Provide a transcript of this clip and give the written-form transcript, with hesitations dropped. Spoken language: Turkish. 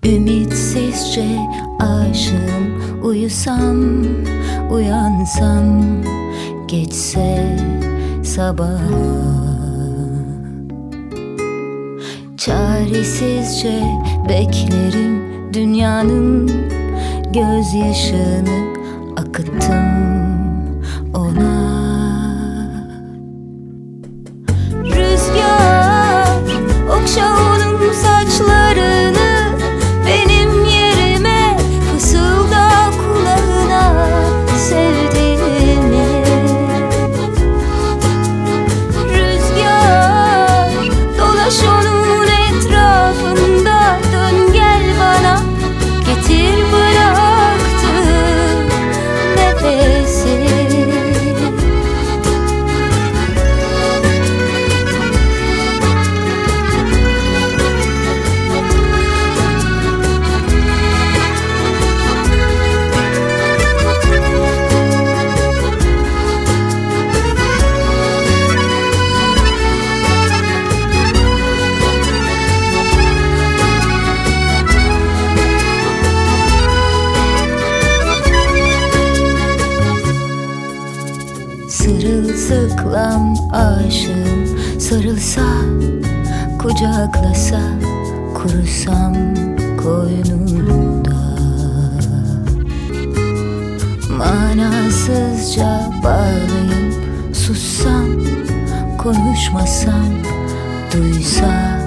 Ümitsizce aşığım, uyusam, uyansam, geçse sabah. Çaresizce beklerim dünyanın gözyaşını akıttım ona. Rüzgar okşa onun saçlarını, benim yerime fısılda kulağına sevdiğimi. Rüzgar dolaş onun etrafında, dön gel bana, getir bıraktığım nefesi. Sırılsıklam aşığım, sarılsa, kucaklasa, kurusam koynunda. Manasızca bağlıyım, sussam, konuşmasam, duysa